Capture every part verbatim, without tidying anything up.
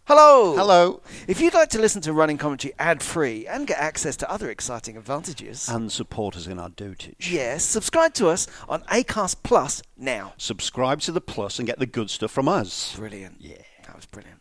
Hello! Hello. If you'd like to listen to Running Commentary ad-free and get access to other exciting advantages... And support us in our dotage. Yes, subscribe to us on Acast Plus now. Subscribe to the Plus and get the good stuff from us. Brilliant. Yeah. That was brilliant.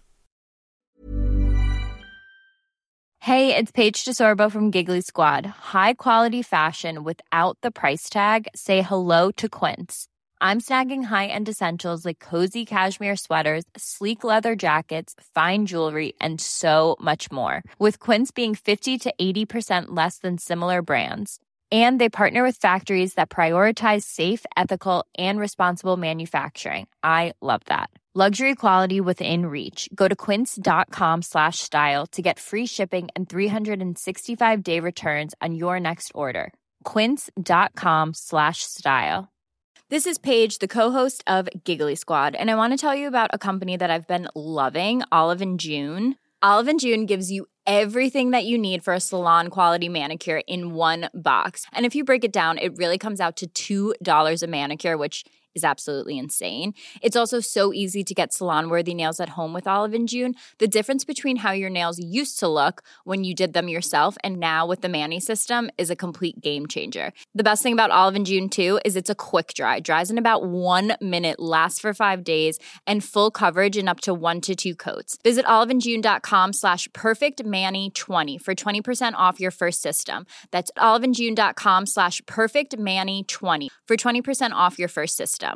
Hey, it's Paige DeSorbo from Giggly Squad. High quality fashion without the price tag. Say hello to Quince. I'm snagging high-end essentials like cozy cashmere sweaters, sleek leather jackets, fine jewelry, and so much more. With Quince being fifty to eighty percent less than similar brands. And they partner with factories that prioritize safe, ethical, and responsible manufacturing. I love that. Luxury quality within reach. Go to quince.com slash style to get free shipping and three sixty-five day returns on your next order. Quince.com slash style. This is Paige, the co-host of Giggly Squad, and I want to tell you about a company that I've been loving, Olive and June. Olive and June gives you everything that you need for a salon-quality manicure in one box. And if you break it down, it really comes out to two dollars a manicure, which is absolutely insane. It's also so easy to get salon-worthy nails at home with Olive and June. The difference between how your nails used to look when you did them yourself and now with the Mani system is a complete game changer. The best thing about Olive and June, too, is it's a quick dry. Dries in about one minute, lasts for five days, and full coverage in up to one to two coats. Visit oliveandjune.com slash perfectmani20 for twenty percent off your first system. That's oliveandjune.com slash perfectmani20 for twenty percent off your first system.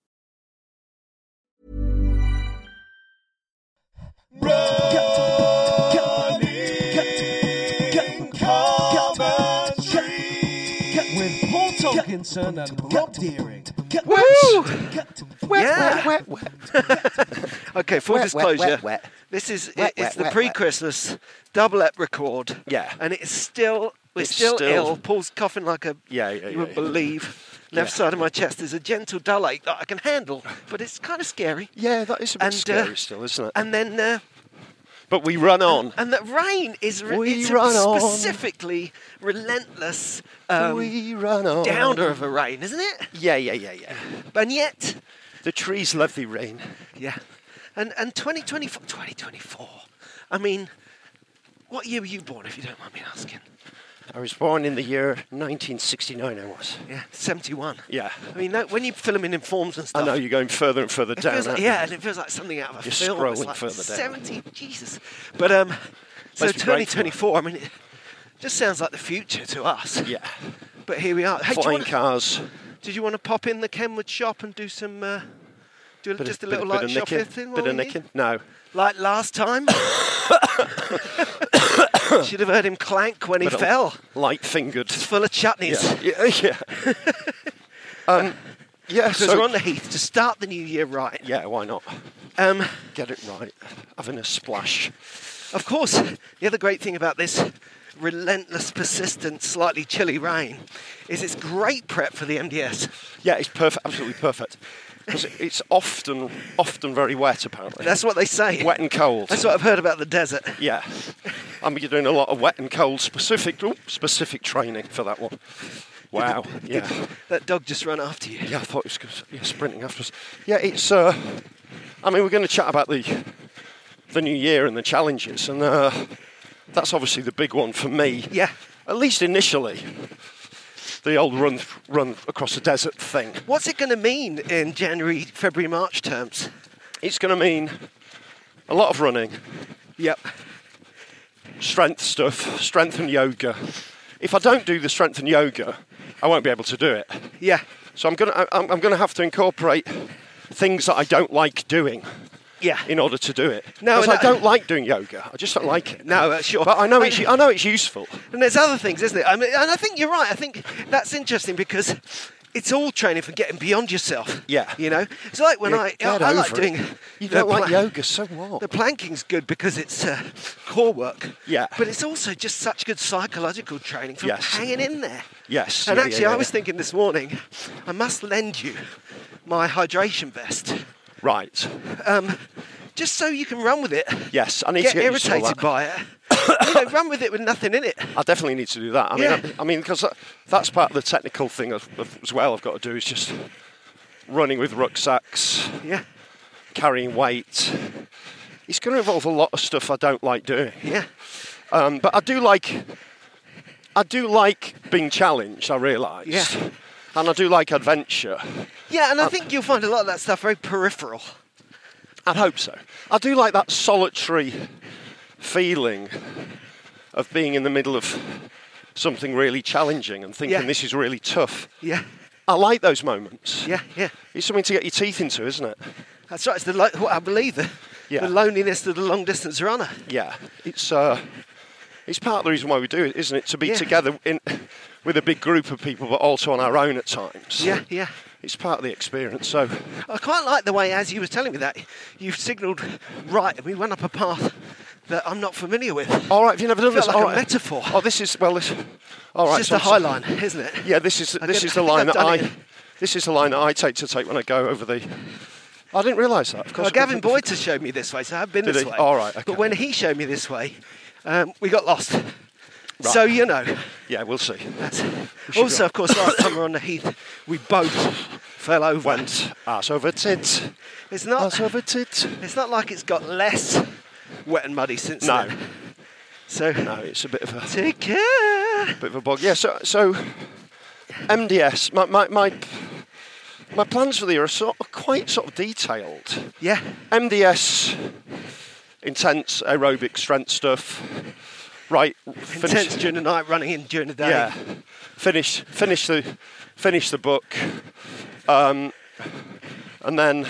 With Paul Tomkinson and Rob Deering. Woo! Wet, Yeah. wet, wet, wet. Okay, full Wet, wet, disclosure. wet, wet. This is Wet, it, it's wet, the wet, pre-Christmas double-ep record. Yeah. And it's still we're It's still, still- ill. Paul's coughing like a Yeah, yeah, you yeah, wouldn't yeah. believe. Left Yeah. side of my chest is a gentle dull ache that I can handle, but it's kind of scary. Yeah, that is a bit And, uh, scary still, isn't it? And then uh, but we run on. and that rain is re- We it's run a on. specifically relentless um, we run on. downer of a rain, isn't it? Yeah, yeah, yeah, yeah. And yet, The trees love the rain. yeah. And and twenty twenty-four, twenty twenty-four. I mean, what year were you born, if you don't mind me asking? I was born in the year nineteen sixty-nine, I was. Yeah, seventy-one. Yeah. I mean, that, when you fill them in in forms and I stuff. know you're going further and further It down. feels like, aren't you? yeah, and it feels like something out of a You're film. It's scrolling like further down. seventy, Jesus. But um, so Must be twenty great for twenty-four. I mean, it just sounds like the future to us. Yeah. But here we are. Hey, do you Flying wanna- cars. Did you want to pop in the Kenwood shop and do some, uh, do Bit just of, a little bit, light bit of shop nicking. thing? Bit of nicking. No. Like last time. Should have heard him clank when he Bit of fell. Light-fingered. It's full of chutneys. Yeah, yeah. yeah. um, yeah, Because so... we're on the heath to start the new year right. Yeah, why not? Um, Get it right. Having a splash. Of course, the other great thing about this relentless, persistent, slightly chilly rain is it's great prep for the M D S. Yeah, it's perfect. Absolutely perfect. Because it's often, often very wet, apparently. That's what they say. Wet and cold. That's what I've heard about the desert. Yeah. I mean, you're doing a lot of wet and cold specific, ooh, specific training for that one. Wow. Yeah. That dog just ran after you. Yeah, I thought it was gonna- yeah, sprinting after us. Yeah, it's. Uh, I mean, we're going to chat about the the new year and the challenges, and uh, that's obviously the big one for me. Yeah. At least initially, the old run run across the desert thing. What's it going to mean in January, February, March terms? It's going to mean a lot of running, Yep. strength stuff, strength and yoga. If I don't do the strength and yoga, I won't be able to do it. Yeah. So I'm going to I'm, I'm going to have to incorporate things that I don't like doing Yeah. in order to do it. No, because no. I don't like doing yoga. I just don't like it. No, uh, sure. But I know it's I know it's useful. And there's other things, isn't it? I mean, and I think you're right. I think that's interesting because it's all training for getting beyond yourself. Yeah. You know, it's like when Yeah, I get I, I over like it. doing. You the don't like pla- yoga, so what? The planking's good because it's uh, core work. Yeah. But it's also just such good psychological training for Yes. hanging in there. Yes. And yeah, actually, yeah, yeah, I was yeah. thinking this morning, I must lend you my hydration vest, Right. um, just so you can run with it. Yes, I need Get to get used to all irritated that. by it. You know, run with it with nothing in it. I definitely need to do that. I mean, Yeah. I, I mean, because that's part of the technical thing as, as well. I've got to do is just running with rucksacks, Yeah. carrying weight, it's going to involve a lot of stuff I don't like doing. Yeah. Um, but I do like, I do like being challenged. I realise. Yeah. And I do like adventure. Yeah, and I think you'll find a lot of that stuff very peripheral. I'd hope so. I do like that solitary feeling of being in the middle of something really challenging and thinking Yeah. this is really tough. Yeah. I like those moments. Yeah, yeah. It's something to get your teeth into, isn't it? That's right. It's the lo- what I believe the, Yeah. the loneliness of the long distance runner. Yeah. It's uh, it's part of the reason why we do it, isn't it? To be Yeah. together in with a big group of people, but also on our own at times. Yeah, yeah. It's part of the experience. So I quite like the way, as you were telling me that, you've signalled right, and we went up a path that I'm not familiar with. all right, have you never done Felt this? like all a right. metaphor. Oh, this is well. This, all right. It's just so a high line, isn't it? Yeah, this is I this did- is the I think line I've that I. done it. This is the line that I take to take when I go over the. I didn't realise that. Of course. Well, Gavin Boyd has showed me this way, so I've been Did this he? way. All right, okay. But when he showed me this way, um, we got lost. So, you know. Yeah, we'll see. That's also, of course, last time we were on the heath, we both fell over. Went ass over tit. It's not. Ass over tit. It's not like it's got less wet and muddy since No. then. So, No, it's a bit of a take care. bit of a bog. Yeah. So so M D S. My my my, my plans for the year are sort of quite sort of detailed. Yeah. M D S, intense aerobic strength stuff. Right. finish- Intense during the night, running in during the day. Yeah. Finish finish the finish the book. Um, and then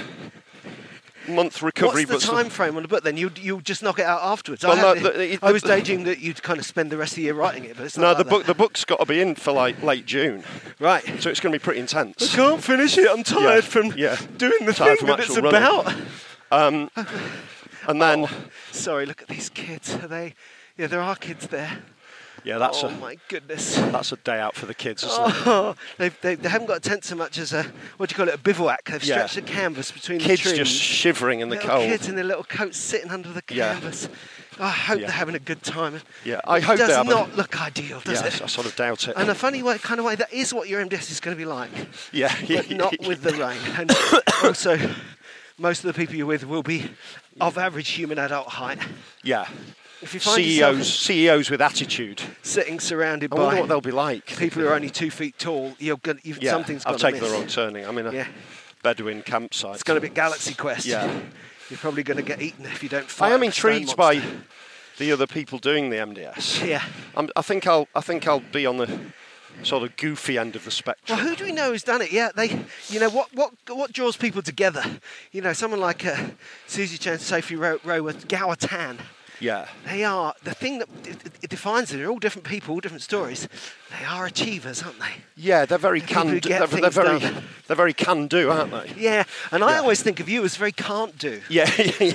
month recovery. What's the but time frame on the book then? You you just knock it out afterwards. Well, I, no, had- the- it- I was the- gauging that you'd kind of spend the rest of the year writing it, but it's not No, like the that. book the book's got to be in for like late June, Right. so it's going to be pretty intense. I can't finish it. I'm tired Yeah, from yeah. doing the Tired thing from that it's actual running. about. Um, and then, Sorry, look at these kids. Are they? Yeah, there are kids there. yeah, that's oh a my goodness. that's a day out for the kids, isn't it? Oh, they've, they, they haven't got a tent so much as a, what do you call it, a bivouac. They've Yeah. stretched a canvas between Kids the trees. just shivering in the little cold. kids in their little coats sitting under the Yeah. canvas. I hope Yeah. they're having a good time. Yeah, I It hope they does have a- not look ideal, does Yeah, it? I sort of doubt it. In a funny way, kind of way, that is what your M D S is going to be like, yeah, but not with the rain. And also, most of the people you're with will be of average human adult height. yeah. If you find C E yourself Os, C E Os with attitude. sitting surrounded I wonder by what they'll be like. people who are only two feet tall, you're gonna, you've, Yeah, something's I've got to taken the miss. wrong turning. I'm in a Yeah. Bedouin campsite. It's going to be Galaxy Quest. Yeah. You're probably going to get eaten if you don't fight. I am the stone intrigued by monster. the other people doing the M D S. Yeah. I'm, I think I'll I think I'll be on the sort of goofy end of the spectrum. Well, who do we know who's done it? Yeah, they, you know, what what what draws people together? You know, someone like uh, Susie Chan, Sophie Ro- Rower, Gower Tan. Yeah. They are the thing that it, it defines them. They're all different people, all different stories. They are achievers, aren't they? Yeah, they're very They're people can. who Do, get they're, they're things very. done. They're very can do, aren't they? Yeah, and I Yeah. always think of you as very can't do. Yeah.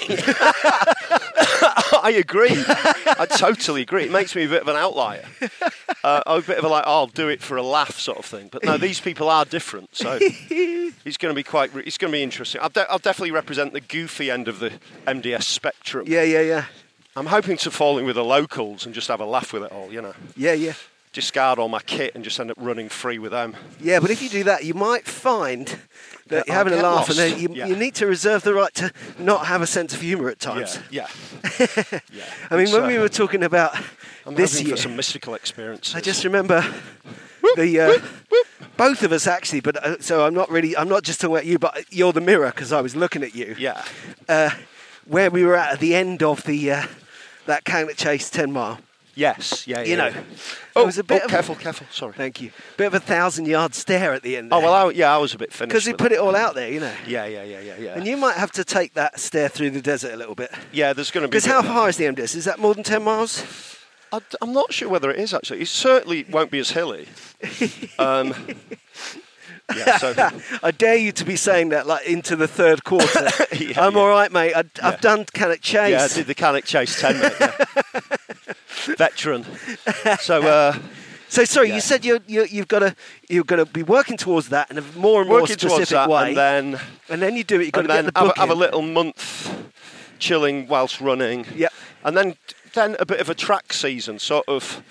I agree. I totally agree. It makes me a bit of an outlier. Uh, I'm a bit of a like, oh, I'll do it for a laugh sort of thing. But no, these people are different. So it's going to be quite. Re- it's going to be interesting. I'll, de- I'll definitely represent the goofy end of the M D S spectrum. Yeah, yeah, yeah, I'm hoping to fall in with the locals and just have a laugh with it all. You know. yeah, yeah. Discard all my kit and just end up running free with them. Yeah, but if you do that, you might find that That you're I'll having a get laugh, lost. and then you, Yeah. you need to reserve the right to not have a sense of humour at times. Yeah, yeah. yeah. I mean, It's, when uh, we were talking about I'm this hoping year, for some mystical experiences. I just remember the uh, both of us actually. But uh, so I'm not really. I'm not just talking about you, but you're the mirror because I was looking at you. Yeah. Uh, where we were at at the end of the uh, that Cannock Chase ten mile. Yes. Yeah. You yeah, know, yeah. there Oh, was a bit oh, of careful, careful. Sorry. Thank you. Bit of a thousand yard stare at the end. Oh well, I, yeah, I was a bit finished. because he with put it all out there, you know. Yeah, yeah, yeah, yeah, yeah. And you might have to take that stare through the desert a little bit. yeah, there's going to be. Because how far is the M D S? Is that more than ten miles? I, I'm not sure whether it is actually. It certainly won't be as hilly. Um, yeah. So. I dare you to be saying that like into the third quarter. Yeah, I'm yeah. all right, mate. I, Yeah. I've done Cannock Chase. Yeah, I did the Cannock Chase ten. Mate, yeah. Veteran. So. Uh, So sorry, Yeah. you said you're, you're, you've got to you've got to be working towards that in a more and more working specific towards that, way, and then and then you do it. You've got and to then get the have, book a- have a in. little month chilling whilst running. Yep. And then then a bit of a track season, sort of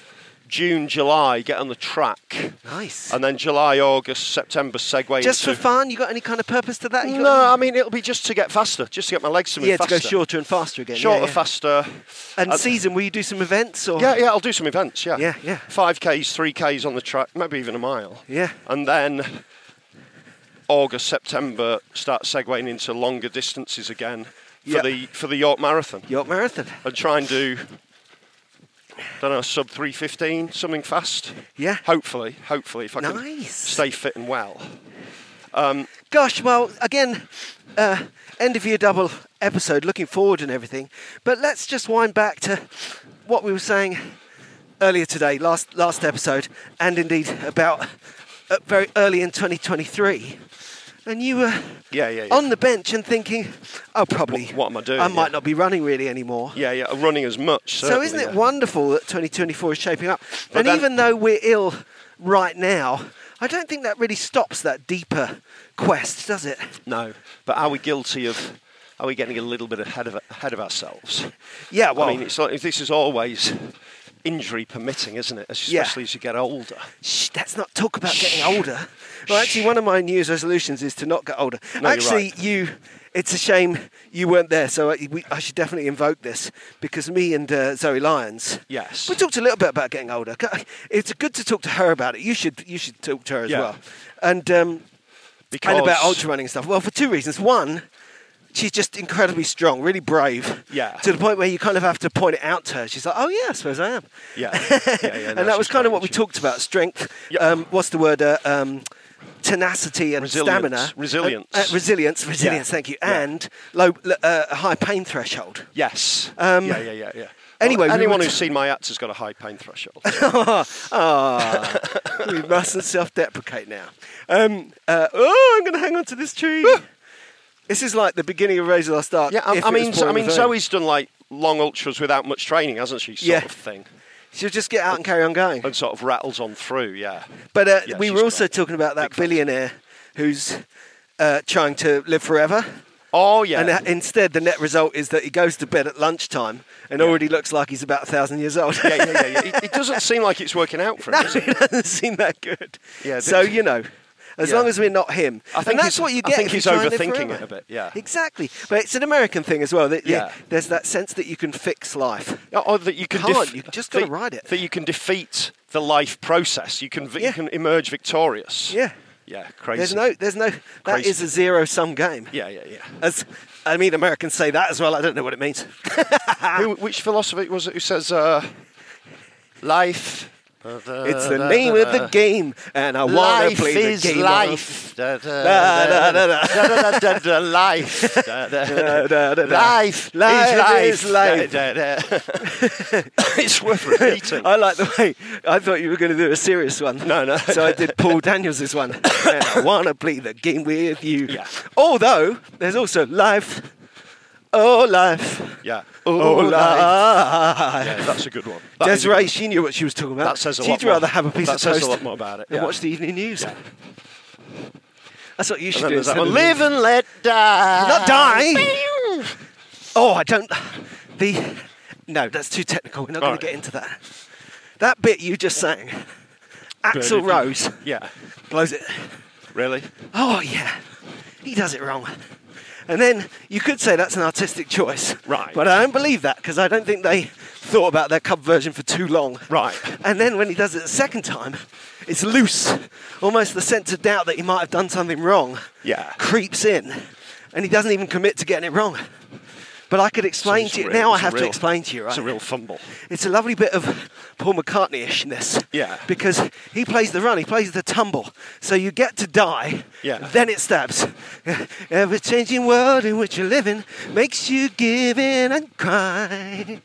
June, July, get on the track. Nice. And then July, August, September, segue Just into... for fun? You got any kind of purpose to that? You got No, any- I mean, it'll be just to get faster, just to get my legs to move Yeah, faster. to go shorter and faster again. Shorter, yeah, yeah. faster. And Uh, season, will you do some events? Or? Yeah, yeah, I'll do some events, yeah. Yeah, yeah. five Ks, three Ks on the track, maybe even a mile. Yeah. And then August, September, start segueing into longer distances again for Yeah. the for the York Marathon. York Marathon. And try and do, don't know, sub three fifteen, something fast. Yeah. Hopefully, hopefully, if I can Nice. stay fit and well. Gosh, well, again, uh, end of year double episode, looking forward and everything. But let's just wind back to what we were saying earlier today, last last episode, and indeed about uh, very early in twenty twenty-three. And you were Yeah, yeah, yeah. on the bench and thinking, oh, probably, What- what am I doing? I might Yeah. not be running really anymore. Yeah, yeah, running as much. So certainly, isn't it yeah. wonderful that twenty twenty-four is shaping up? But and then- even though we're ill right now, I don't think that really stops that deeper quest, does it? No, but are we guilty of? Are we getting a little bit ahead of ahead of ourselves? Yeah, well, I mean, it's like this is always injury permitting, isn't it? Yeah. Especially as you get older. shh, let's not talk about getting older. Well, actually, one of my New Year's resolutions is to not get older. No, you're actually, right. you, it's a shame you weren't there, so I, we, I should definitely invoke this, because me and uh, Zoe Lyons, Yes. we talked a little bit about getting older. It's good to talk to her about it. You should, you should talk to her as Yeah. well. And um, Because and about ultra running and stuff. Well, for two reasons. One, she's just incredibly strong, really brave. Yeah. To the point where you kind of have to point it out to her. She's like, "Oh yeah, I suppose I am." Yeah. yeah, yeah and no, that was she's kind of great, what we she- talked about: strength. Yeah. Um, what's the word? Uh, um, tenacity and Resilience. stamina. Resilience. Uh, uh, resilience. Resilience. Yeah. Thank you. Yeah. And low, uh, a high pain threshold. Yes. Um, yeah, yeah, yeah, yeah. anyway, Well, we anyone were who's t- seen my act has got a high pain threshold. Ah, we mustn't self-deprecate now. Um, uh, oh, I'm going to hang on to this tree. This is like the beginning of Raise Last Ark. yeah, I, if I it was mean, pouring I mean, with rain. Zoe's done like long ultras without much training, hasn't she? Sort Yeah. of thing, She'll just get out and carry on going. and sort of rattles on through. Yeah. But uh, Yeah, we she's were also got talking about that big fans. billionaire who's uh, trying to live forever. Oh yeah. And uh, instead, the net result is that he goes to bed at lunchtime and Yeah. already looks like he's about a thousand years old. yeah, yeah, yeah, yeah. It, it doesn't seem like it's working out for him. No, does it it? doesn't seem that good. Yeah, so, this- you know, as Yeah. long as we're not him. I think and that's he's- what you I get think if he's you try and live overthinking forever. it a bit, yeah. Exactly. But it's an American thing as well. That, yeah. Yeah. There's that sense that you can fix life. Or or that you can Can't, you just gotta that- ride it. That you can defeat the life process. You can vi- Yeah. you can emerge victorious. Yeah. Yeah, crazy. There's no, there's no, that Crazy. is a zero-sum game. Yeah, yeah, yeah. As, I mean, Americans say that as well. I don't know what it means. Who, which philosopher was it who says uh, life? It's the name of the game, and I want to Life play the is game. life. Da, da, Da, da, da, da, da, da, da, Life. Da, da, Da, da, da, da. Life, Life is is life. life. Da, da, da. It's worth repeating. I like the way I thought you were going to do a serious one. No, no. So I did Paul Daniels' one. And I want to play the game with you. Yeah. Although there's also life. Oh, life. Yeah. Oh, life. Yeah, that's a good one. That is a Desiree, good she knew what she was talking about. That says a She'd lot more. rather have a piece That of says toast a lot more about it, and yeah. watch the evening news. Yeah. That's what you should And then do. there's that instead one, of- live and let die. Not die. Oh, I don't. The no, that's too technical. We're not going Alright. to get into that. That bit you just sang, Axl Rose Yeah. blows it. Really? Oh yeah, he does it wrong. And then you could say that's an artistic choice, Right. But I don't believe that because I don't think they thought about their cover version for too long, Right. And then when he does it the second time, it's loose, almost the sense of doubt that he might have done something wrong. Yeah. Creeps in, and he doesn't even commit to getting it wrong. But I could explain it's to a you real- now. I it's a have to real- explain to you, right? It's a real fumble. It's a lovely bit of Paul McCartney-ishness. Yeah. Because he plays the run, he plays the tumble. So you get to die, Yeah. then it stabs. Ever-changing world in which you're living makes you give in and cry.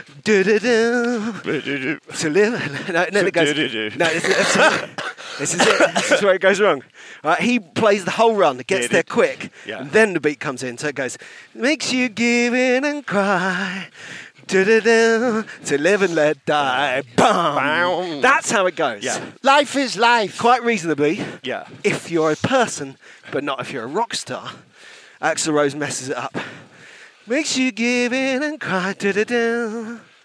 Do-do-do. To live. No, no, it goes. Do-do-do. No, this is, this is it. This is where it goes wrong. Right, he plays the whole run, gets there quick, Yeah. and then the beat comes in. So it goes, makes you give in and cry. Do-do-do, to live and let die. Bam. Bam. That's how it goes. Yeah. Life is life. Quite reasonably, Yeah. if you're a person, but not if you're a rock star. Axl Rose messes it up. Makes you give in and cry. Do-do-do.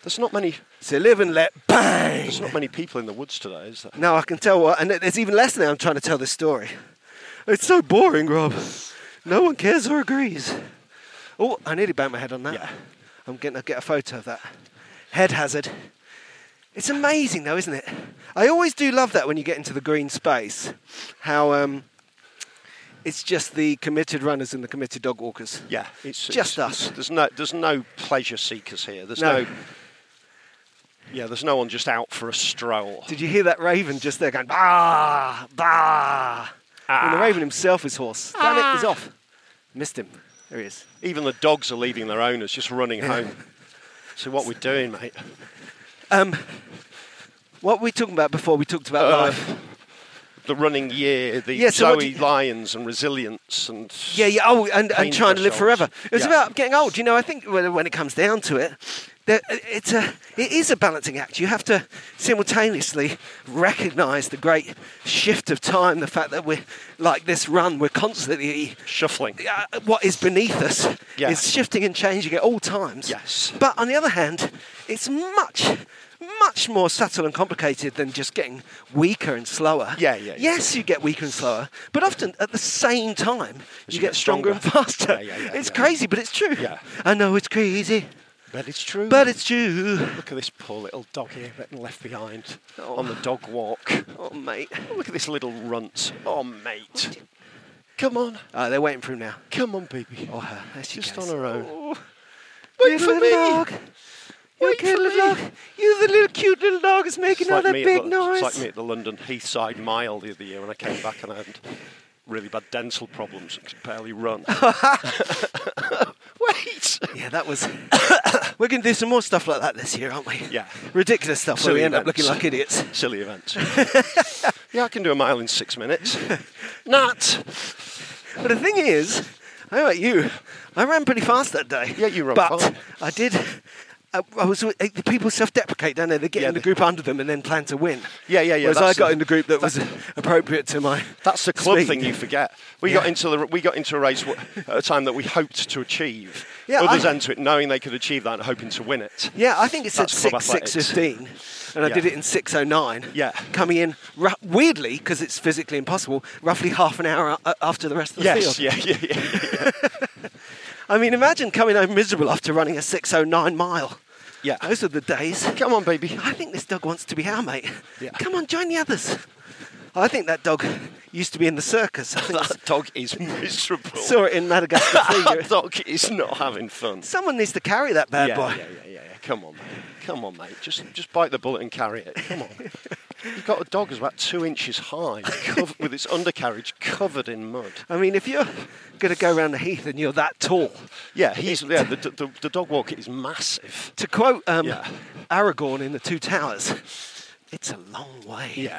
There's not many. So live and let bang. There's not many people in the woods today, is there? No, I can tell what, and there's even less now. I'm trying to tell this story. It's so boring, Rob. No one cares or agrees. Oh, I nearly banged my head on that. Yeah. I'm going to get a photo of that. Head hazard. It's amazing, though, isn't it? I always do love that when you get into the green space. How um, it's just the committed runners and the committed dog walkers. Yeah, it's Just it's, us. It's, there's no, there's no pleasure seekers here. There's No. no. Yeah, there's no one just out for a stroll. Did you hear that raven just there going, bah, bah? Ah. And the raven himself is hoarse. Damn it, he's off. Missed him. There he is. Even the dogs are leaving their owners, just running home. So what we're doing, mate? Um, what were we talking about before we talked about Uh, life? The running year, the Yeah, so what Zoe do you- Lions and resilience and Yeah, yeah. Oh, and, and pain trying to live thresholds. forever. It was Yeah. about getting old. You know, I think when, when it comes down to it, that it's a, it is a balancing act. You have to simultaneously recognise the great shift of time, the fact that we're like this run, we're constantly shuffling. uh, what is beneath us Yeah. is shifting and changing at all times. Yes. But on the other hand, it's much, much more subtle and complicated than just getting weaker and slower. Yeah, yeah, yeah. Yes, you get weaker and slower, but often at the same time, you, you get get stronger, and stronger. faster. Yeah, yeah, yeah, it's yeah. crazy, but it's true. Yeah. I know it's crazy, But it's true. but it's true. Look at this poor little dog here getting left behind Oh. on the dog walk. Oh, mate. Oh, look at this little runt. Oh, mate. Come on. Oh, they're waiting for him now. Come on, baby. Oh, her. There she Just goes. on her own. Oh. Wait Little for little me. dog. You Wait okay, for little me. dog? You the little cute little dog is making all that me big at the, noise. It's like me at the London Heathside Mile the other year when I came back and I had really bad dental problems and could barely run. Wait! Yeah, that was. We're going to do some more stuff like that this year, aren't we? Yeah. Ridiculous stuff where Silly we end up events. looking like idiots. Silly events. Yeah, I can do a mile in six minutes. Nat! But the thing is, I don't know about you, I ran pretty fast that day. Yeah, you ran But fine. I did. I, I was. uh, The people self-deprecate, don't they? They get Yeah, in the they- group under them and then plan to win. Yeah, yeah, yeah. Whereas that's I got the- in the group that was appropriate to my. That's the club speed. thing you forget. We Yeah. got into the we got into a race w- at a time that we hoped to achieve. Yeah, Others I- enter it knowing they could achieve that and hoping to win it. Yeah, I think it said That's club six six athletics. fifteen, and I Yeah. did it in six oh nine. Yeah. Coming in ru- weirdly because it's physically impossible. Roughly half an hour a- after the rest of the Yes, field. yeah, yeah, yeah, yeah. I mean, imagine coming home miserable after running a six oh nine mile. Yeah. Those are the days. Come on, baby. I think this dog wants to be our mate. Yeah. Come on, join the others. I think that dog used to be in the circus. I think I That dog is miserable. saw it in Madagascar three. That dog is not having fun. Someone needs to carry that bad yeah, boy. yeah, yeah, yeah, yeah. Come on, mate. Come on, mate. Just, just bite the bullet and carry it. Come on. You've got a dog that's about two inches high, covered, with its undercarriage covered in mud. I mean, if you're going to go around the heath and you're that tall, Yeah, he's yeah. The, the, the dog walker is massive. to quote um, Yeah. Aragorn in The Two Towers, it's a long way. Yeah.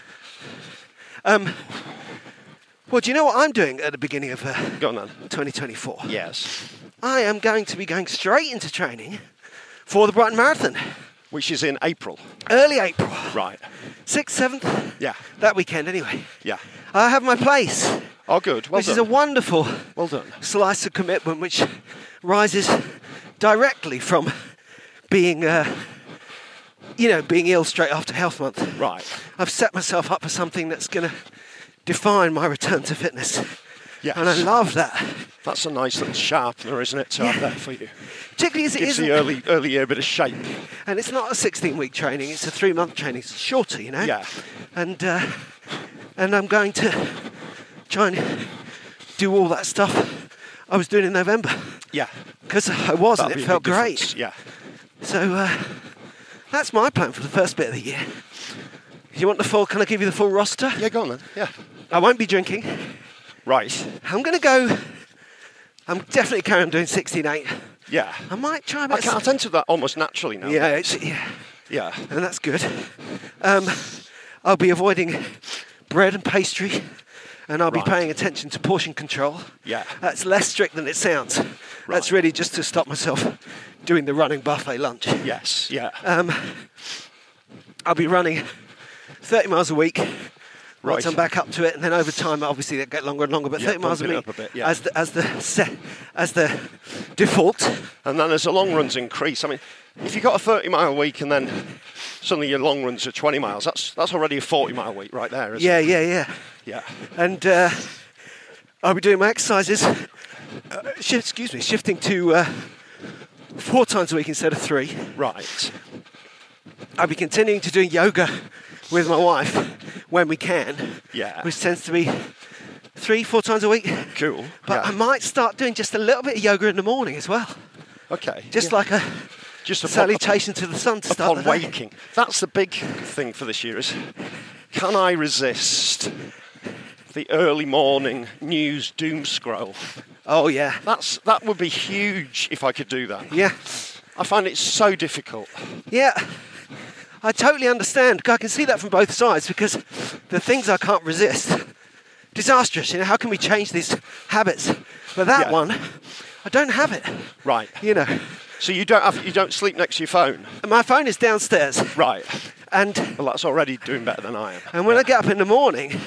Um, well, do you know what I'm doing at the beginning of uh, Go on then. twenty twenty-four? Yes. I am going to be going straight into training for the Brighton Marathon. Which is in April. Early April. Right. sixth, seventh? Yeah. That weekend, anyway. Yeah. I have my place, Oh, good. Well which done. is a wonderful Well done. slice of commitment which rises directly from being, uh, you know, being ill straight after Health Month. Right. I've set myself up for something that's going to define my return to fitness. Yes. And I love that. That's a nice little sharpener, isn't it, to Yeah. have there for you? Particularly as it Gives isn't. the early, early year a bit of shape. And it's not a sixteen-week training, it's a three-month training. It's shorter, you know? Yeah. And, uh, and I'm going to try and do all that stuff I was doing in November. Yeah. Because I was, and That'd it be a felt big great. difference. Yeah. So uh, that's my plan for the first bit of the year. You want the full, can I give you the full roster? Yeah, go on then. Yeah. I won't be drinking. Right. I'm going to go, I'm definitely carrying on doing sixteen eight. Yeah. I might try a I, bit can, I of... tend to that almost naturally now. Yeah, it's, yeah, Yeah. and that's good. Um, I'll be avoiding bread and pastry, and I'll be Right. paying attention to portion control. Yeah. That's less strict than it sounds. That's Right. really just to stop myself doing the running buffet lunch. Yes. Yeah. Um, I'll be running thirty miles a week Right. once I'm back up to it, and then over time, obviously, they get longer and longer. But Yeah, thirty miles a bumping week it up a bit, yeah. as the as the se- as the default. And then as the long runs increase, I mean, if you've got a thirty mile week and then suddenly your long runs are twenty miles, that's that's already a forty mile week right there, isn't Yeah, it? yeah, yeah. Yeah. And uh, I'll be doing my exercises. Uh, shift, excuse me, shifting to uh, four times a week instead of three. Right. I'll be continuing to do yoga with my wife when we can. Yeah. Which tends to be three, four times a week. Cool. But yeah. I might start doing just a little bit of yoga in the morning as well. Okay. Just yeah. like a Just upon, salutation to the sun to start upon the day. waking. That's the big thing for this year is, can I resist the early morning news doom scroll? Oh, yeah. That's That would be huge if I could do that. Yeah. I find it so difficult. Yeah. I totally understand. I can see that from both sides because the things I can't resist, disastrous. You know, how can we change these habits? But that Yeah. one, I don't have it. Right. You know, So you don't have you don't sleep next to your phone? my phone is downstairs, Right. and Well, that's already doing better than I am. and when I get up in the morning,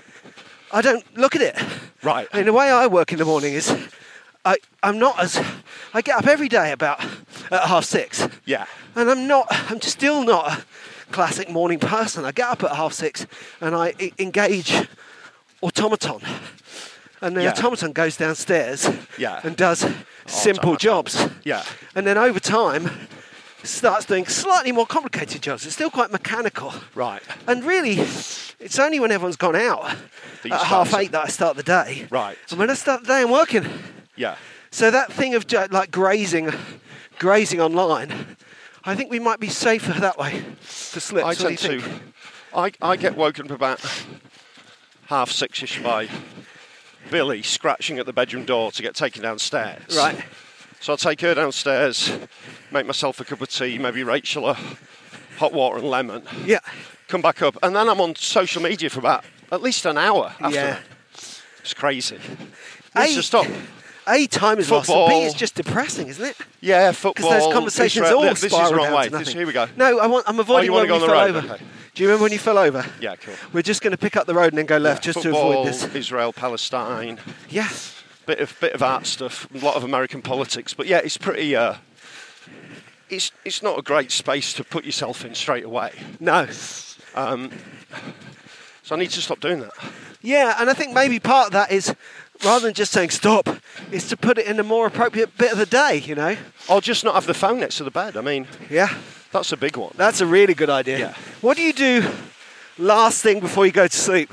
I don't look at it. Right. I mean, the way I work in the morning is, I I'm not as I get up every day about at half six. Yeah. And I'm not, I'm just still not a classic morning person. I get up at half six and I e- engage automaton. And the Yeah. automaton goes downstairs Yeah. and does simple Automaton. jobs. Yeah. And then over time starts doing slightly more complicated jobs. It's still quite mechanical. Right. And really, it's only when everyone's gone out you at start half to- eight that I start the day. Right. And when I start the day, I'm working. Yeah. So that thing of ju- like grazing, grazing online, I think we might be safer that way to slip. I So what do tend you to. think? I, I get woken up about half six-ish by Billy scratching at the bedroom door to get taken downstairs. Right. So I'll take her downstairs, make myself a cup of tea, maybe Rachel a hot water and lemon, Yeah. come back up, and then I'm on social media for about at least an hour after Yeah. that. It's crazy. A- Needs to stop. A, time is lost. Football. B, it's just depressing, isn't it? Yeah, football. Because those conversations Israel- all This is the spiral wrong down way. to This, nothing. here we go. No, I want, I'm avoiding you wanna when go we on the fell road? over. Okay. Do you remember when you fell over? Yeah, cool. We're just going to pick up the road and then go left Yeah, just football, to avoid this. Israel, Palestine. Yeah. Bit of bit of art stuff, a lot of American politics, but yeah, it's pretty. Uh, it's it's not a great space to put yourself in straight away. No. Um, so I need to stop doing that. Yeah, and I think maybe part of that is, rather than just saying stop, is to put it in a more appropriate bit of the day, you know? Or just not have the phone next to the bed. I mean, Yeah. that's a big one. That's a really good idea. Yeah. What do you do last thing before you go to sleep?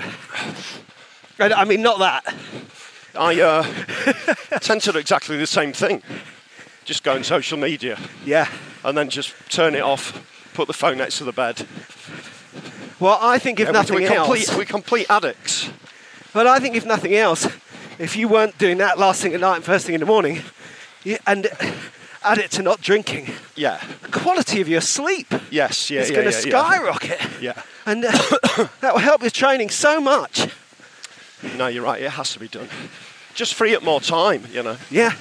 I I mean, not that. I uh, tend to do exactly the same thing. Just go on social media Yeah. and then just turn it off. Put the phone next to the bed. Well, I think if Yeah, nothing we, else, complete, we complete addicts. but I think if nothing else, if you weren't doing that last thing at night and first thing in the morning, you, and add it to not drinking, Yeah. the quality of your sleep Yes. Yeah. is yeah, going to yeah, yeah. skyrocket. Yeah. And uh, that will help with training so much. No, you're right. It has to be done. Just free up more time, you know. Yeah.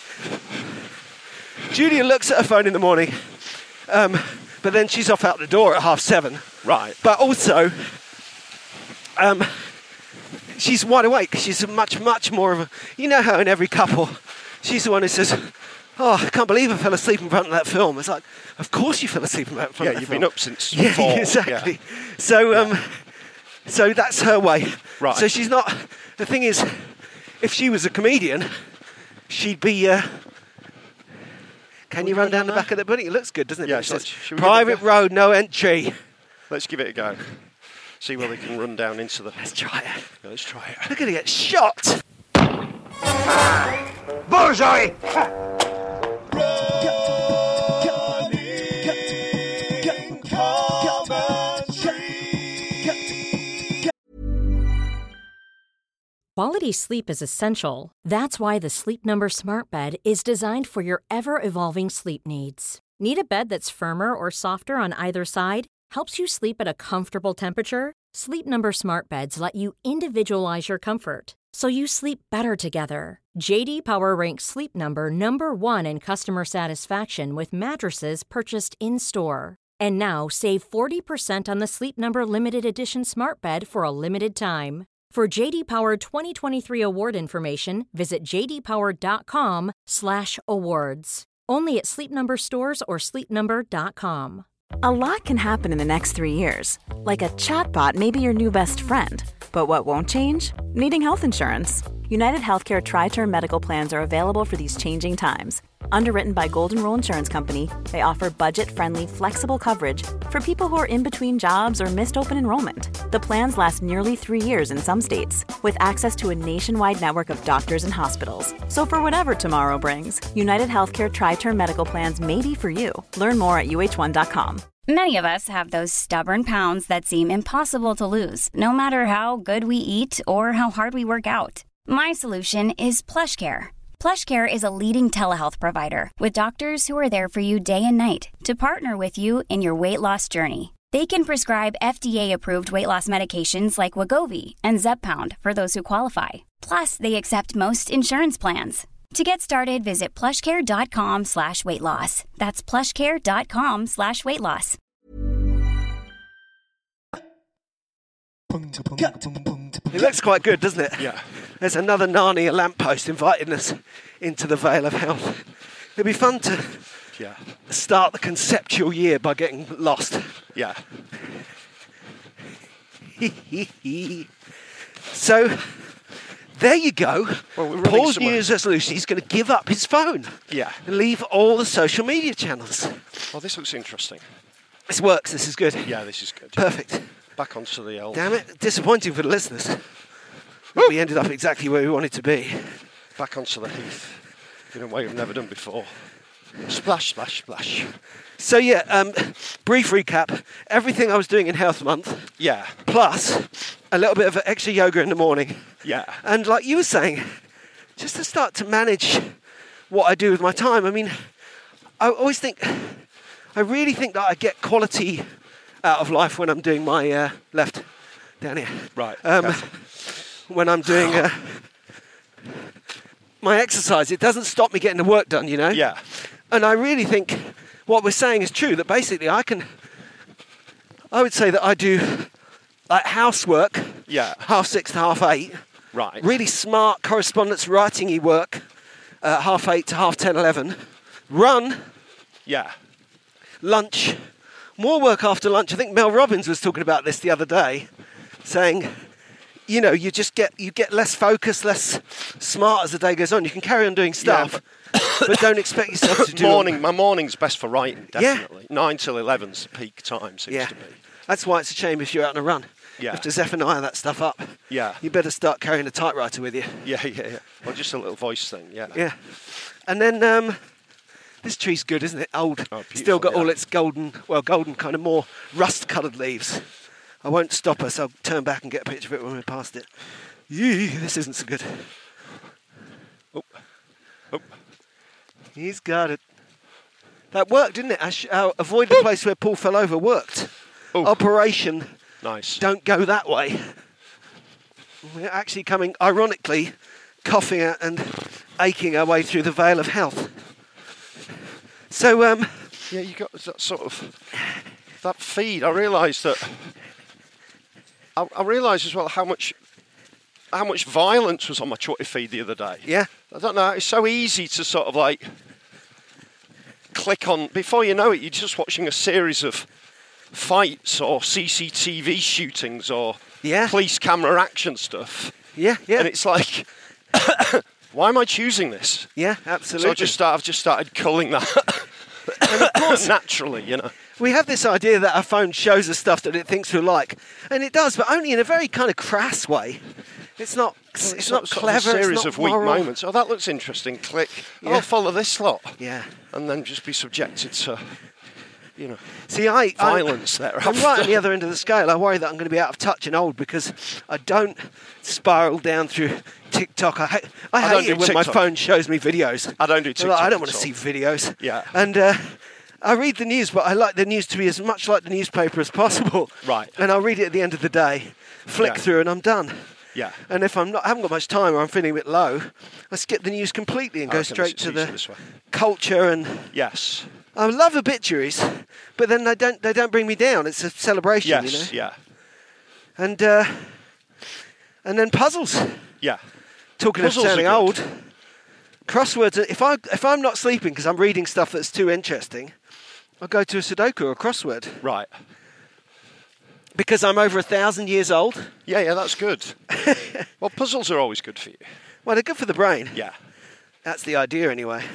Julia looks at her phone in the morning, um, but then she's off out the door at half seven. Right. But also, um, she's wide awake. She's much, much more of a... You know how in every couple, she's the one who says, oh, I can't believe I fell asleep in front of that film. It's like, of course you fell asleep in front Yeah, of that you've film. been up since Yeah, four. exactly. Yeah. So, um, so that's her way. Right. So she's not... The thing is, if she was a comedian, she'd be... Uh, can we you go run down down the there? back of the building? It looks good, doesn't it? Yeah, It so says, should we give it a private go? road, no entry. Let's give it a go. See whether they can run down into the... Let's try it. Yeah, let's try it. They're going to get shot. Bullseye! Quality sleep is essential. That's why the Sleep Number Smart Bed is designed for your ever-evolving sleep needs. Need a bed that's firmer or softer on either side? Helps you sleep at a comfortable temperature? Sleep Number Smart Beds let you individualize your comfort, so you sleep better together. J D Power ranks Sleep Number number one in customer satisfaction with mattresses purchased in-store. And now save forty percent on the Sleep Number limited edition smart bed for a limited time. For J D Power twenty twenty-three award information, visit j d power dot com slash awards. Only at Sleep Number stores or sleep number dot com. A lot can happen in the next three years. Like a chatbot may be your new best friend. But what won't change? Needing health insurance. United Healthcare Tri-Term Medical Plans are available for these changing times. Underwritten by Golden Rule Insurance Company, they offer budget-friendly, flexible coverage for people who are in between jobs or missed open enrollment. The plans last nearly three years in some states, with access to a nationwide network of doctors and hospitals. So for whatever tomorrow brings, United Healthcare Tri-Term Medical Plans may be for you. Learn more at u h one dot com. Many of us have those stubborn pounds that seem impossible to lose, no matter how good we eat or how hard we work out. My solution is PlushCare. PlushCare is a leading telehealth provider with doctors who are there for you day and night to partner with you in your weight loss journey. They can prescribe F D A-approved weight loss medications like Wegovy and Zepbound for those who qualify. Plus, they accept most insurance plans. To get started, visit plushcare.com slash weight loss. That's plushcare.com slash weight loss. It looks quite good, doesn't it? Yeah. There's another Narnia lamppost inviting us into the Vale of Health. It'd be fun to Yeah. start the conceptual year by getting lost. Yeah. So, there you go. Well, we're running Paul's New somewhere. Year's resolution, he's going to give up his phone. Yeah. And leave all the social media channels. Well, this looks interesting. This works, this is good. Yeah, this is good. Perfect. Back onto the old. Damn it, disappointing for the listeners. We ended up exactly where we wanted to be. Back onto the heath in a way we've never done before. Splash, splash, splash. So yeah, um, brief recap. Everything I was doing in Health Month, Yeah. plus a little bit of extra yoga in the morning. Yeah. And like you were saying, just to start to manage what I do with my time. I mean, I always think, I really think that I get quality out of life when I'm doing my uh, left down here. Right. Um, okay. When I'm doing uh, my exercise, it doesn't stop me getting the work done, you know? Yeah. And I really think what we're saying is true, that basically I can, I would say that I do like housework, Yeah. half six to half eight, Right. really smart correspondence writing-y work, uh, half eight to half ten, eleven, run, Yeah. lunch, more work after lunch. I think Mel Robbins was talking about this the other day, saying, you know, you just get you get less focused, less smart as the day goes on. You can carry on doing stuff, but don't expect yourself to do Morning. My morning's best for writing, Yeah. definitely. Nine till eleven's the peak time, seems Yeah, to be. that's why it's a shame if you're out on a run. Yeah. You have to Zephaniah that stuff up. Yeah. You better start carrying a typewriter with you. Yeah, yeah, yeah. Or just a little voice thing, yeah. Yeah. And then um, this tree's good, isn't it? Old. Oh, beautiful, Still got yeah. all its golden, well, golden kind of more rust-coloured leaves. I won't stop us. I'll turn back and get a picture of it when we're past it. Yee, this isn't so good. Oh. Oh. He's got it. That worked, didn't it? Our, sh- our avoid the place where Paul fell over worked. Oh. Operation Nice. Don't Go That Way. We're actually coming, ironically, coughing and aching our way through the Vale of Health. So, um, Yeah, you got that sort of that feed. I realised that. I, I realised as well how much how much violence was on my Twitter feed the other day. yeah, I don't know. It's so easy to sort of like click on. Before you know it, you're just watching a series of fights or C C T V shootings or Yeah. police camera action stuff. yeah, yeah, And it's like, why am I choosing this? yeah, absolutely. So I just start, I've just started culling that. Naturally, you know. We have this idea that our phone shows us stuff that it thinks we like, and it does, but only in a very kind of crass way. It's not. It's, It's not sort clever. Of a series it's not of weak moral. moments. Oh, that looks interesting. Click. Oh, Yeah. I'll follow this lot. Yeah. And then just be subjected to, you know, See, I violence I'm, thereafter. I'm right on the other end of the scale. I worry that I'm going to be out of touch and old because I don't spiral down through TikTok. I hate, I I hate don't it do when my TikTok. phone shows me videos. I don't do I'm like, TikTok I don't at want to all. see videos. Yeah. And uh, I read the news, but I like the news to be as much like the newspaper as possible. Right. And I'll read it at the end of the day, flick Yeah. through, and I'm done. Yeah. And if I'm not, I haven't got much time or I'm feeling a bit low, I skip the news completely and I go reckon straight it's to easier the this way. culture. And Yes. I love obituaries, but then they don't they don't bring me down. It's a celebration, Yes, you know. yeah, And uh, and then puzzles. yeah. Talking Puzzles of sounding are old, good. crosswords. If I if I'm not sleeping because I'm reading stuff that's too interesting, I'll go to a Sudoku or a crossword Right. because I'm over a thousand years old. Yeah, yeah, that's good. Well, puzzles are always good for you. Well, they're good for the brain. Yeah. That's the idea, anyway.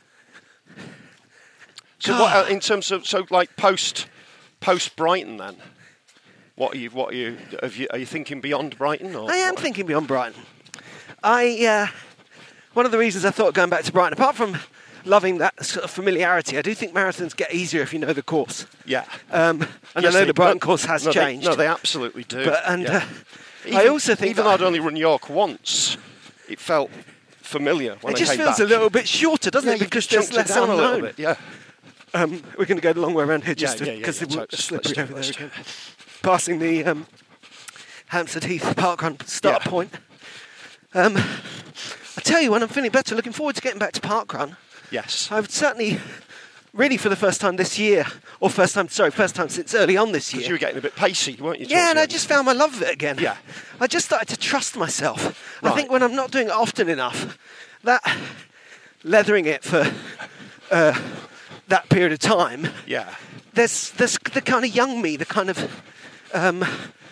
So what uh, in terms of so like post post Brighton then? What are you what are you, have you are you thinking beyond Brighton or I am what? thinking beyond Brighton. I uh, one of the reasons I thought going back to Brighton, apart from loving that sort of familiarity, I do think marathons get easier if you know the course. Yeah. Um, and Yes, I know they- the Brighton no, course has no, changed. They, no, they absolutely do. But and yeah. uh, even, I also think even that though I'd only run York once, it felt familiar when it I just came feels back. a little bit shorter, doesn't Yeah, it? you've Because just there's chunked it less down a little unknown. bit. Yeah. Um, we're going to go the long way around here just Yeah, yeah, yeah, because yeah, we're let's- slippery let's do it, over there let's do again. Passing the um, Hampstead Heath Parkrun start Yeah. point. Um, I tell you, when I'm feeling better, looking forward to getting back to Parkrun. Yes. I would certainly, really for the first time this year, or first time, sorry, first time since early on this year. Because you were getting a bit pacey, weren't you? Yeah, towards and the I end? just found my love of it again. Yeah. I just started to trust myself. I Right. think when I'm not doing it often enough, that leathering it for uh, that period of time, Yeah. there's, there's the kind of young me, the kind of um,